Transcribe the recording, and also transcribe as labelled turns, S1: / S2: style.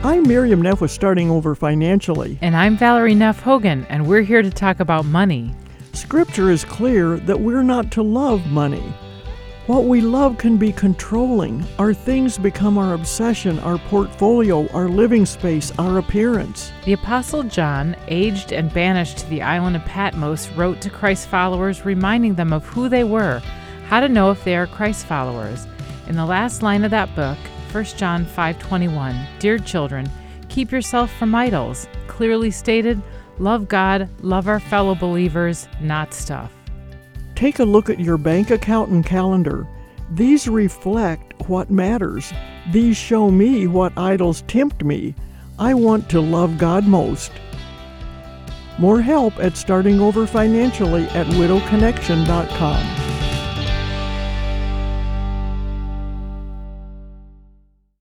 S1: I'm Miriam Neff with Starting Over Financially.
S2: And I'm Valerie Neff Hogan, and we're here to talk about money.
S1: Scripture is clear that we're not to love money. What we love can be controlling. Our things become our obsession, our portfolio, our living space, our appearance.
S2: The Apostle John, aged and banished to the island of Patmos, wrote to Christ followers, reminding them of who they were, how to know if they are Christ followers. In the last line of that book, 1 John 5:21, "Dear children, keep yourself from idols." Clearly stated, love God, love our fellow believers, not stuff.
S1: Take a look at your bank account and calendar. These reflect what matters. These show me what idols tempt me. I want to love God most. More help at Starting Over Financially at widowconnection.com.